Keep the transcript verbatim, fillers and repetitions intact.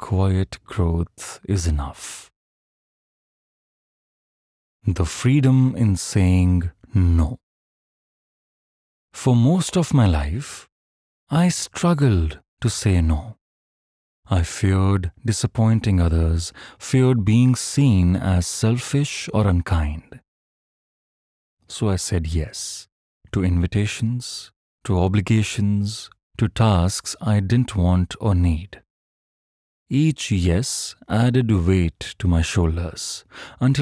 quiet growth is enough. The freedom in saying no. For most of my life, I struggled to say no. I feared disappointing others, feared being seen as selfish or unkind. So I said yes to invitations, to obligations, to tasks I didn't want or need. Each yes added weight to my shoulders until